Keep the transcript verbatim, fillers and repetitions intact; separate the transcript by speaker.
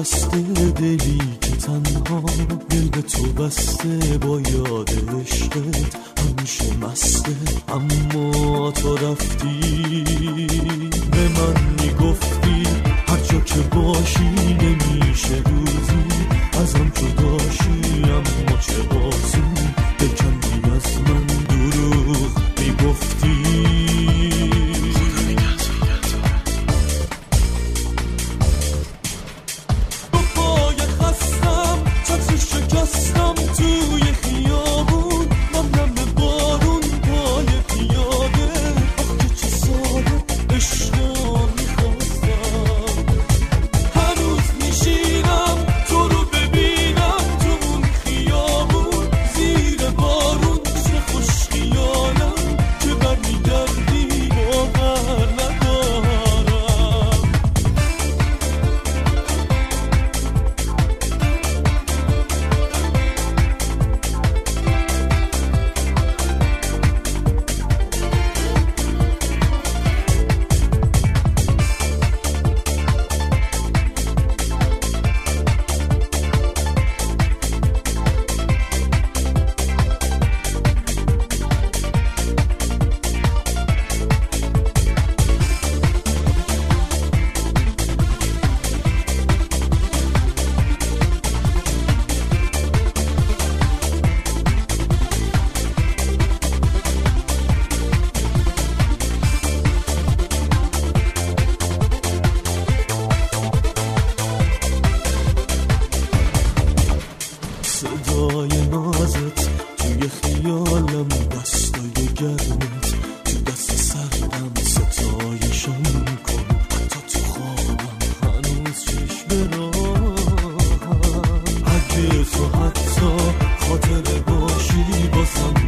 Speaker 1: بسته دلی که تنها دل به تو بسته، با یاد عشقت همیشه مسته. اما تو رفتی، به من میگفتی هر جا که باشی نمیشه روزی ازم جداشی. اما چه بازی بکندی از من دروغ میگفتی. شکستم توی خیابون، من نم بارون پای پیاده. آخه چه ساله عشقا میخواستم، هنوز میشینم تو رو ببینم تو اون خیابون. زیر بارون چه خوش خیالم که برمیگردی باور ندارم. صدای نازت توی خیالم، دستای گرمت تو دست سردم، ستایشم کن حتی تو خوابم، هنوز چشم راهم. اگه تو حتی خاطر باشی بازم